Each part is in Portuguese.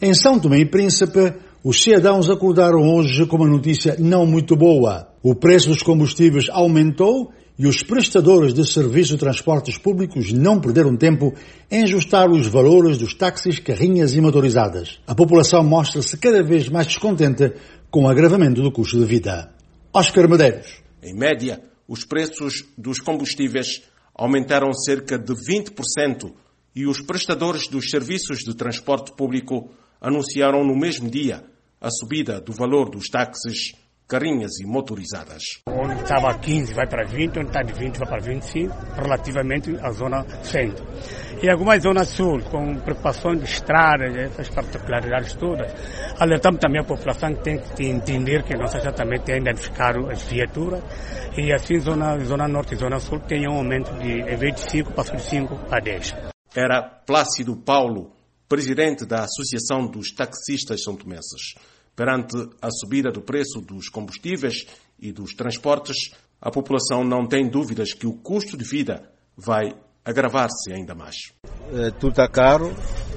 Em São Tomé e Príncipe, os cidadãos acordaram hoje com uma notícia não muito boa. O preço dos combustíveis aumentou e os prestadores de serviço de transportes públicos não perderam tempo em ajustar os valores dos táxis, carrinhas e motorizadas. A população mostra-se cada vez mais descontente com o agravamento do custo de vida. Oscar Medeiros. Em média, os preços dos combustíveis aumentaram cerca de 20% e os prestadores dos serviços de transporte público anunciaram no mesmo dia a subida do valor dos táxis, carrinhas e motorizadas. Onde estava a 15 vai para 20, onde está de 20 vai para 25, relativamente à zona centro. E algumas zonas sul, com preocupações de estradas, essas particularidades todas, alertamos também a população que tem que entender que a nossa já também tem identificado as viaturas e assim zona norte e zona sul tem um aumento de, em vez de 5, passou de 5 a 10. Era Plácido Paulo, presidente da Associação dos Taxistas São-Tomenses. Perante a subida do preço dos combustíveis e dos transportes, a população não tem dúvidas que o custo de vida vai agravar-se ainda mais. Tudo está caro,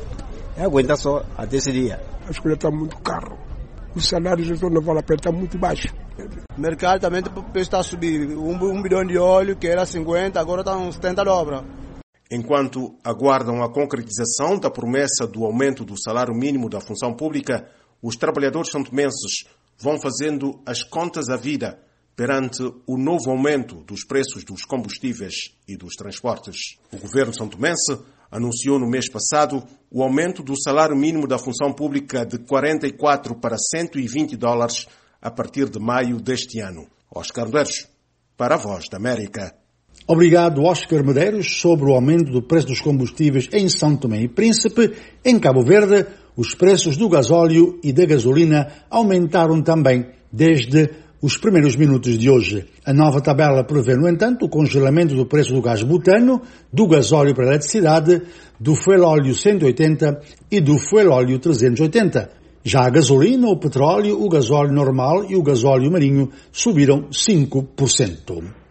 aguenta só até esse dia. As coisas estão muito caro. Os salários não vale a pena, está muito baixo. O mercado também está a subir. 1 bilhão de óleo, que era 50, agora está uns 70 dobra. Enquanto aguardam a concretização da promessa do aumento do salário mínimo da função pública, os trabalhadores santomenses vão fazendo as contas à vida perante o novo aumento dos preços dos combustíveis e dos transportes. O governo santomense anunciou no mês passado o aumento do salário mínimo da função pública de 44 para 120 dólares a partir de maio deste ano. Oscar Medeiros, para a Voz da América. Obrigado, Oscar Medeiros, sobre o aumento do preço dos combustíveis em São Tomé e Príncipe. Em Cabo Verde, os preços do gasóleo e da gasolina aumentaram também desde os primeiros minutos de hoje. A nova tabela prevê, no entanto, o congelamento do preço do gás butano, do gasóleo para a eletricidade, do fuel óleo 180 e do fuel óleo 380. Já a gasolina, o petróleo, o gasóleo normal e o gasóleo marinho subiram 5%.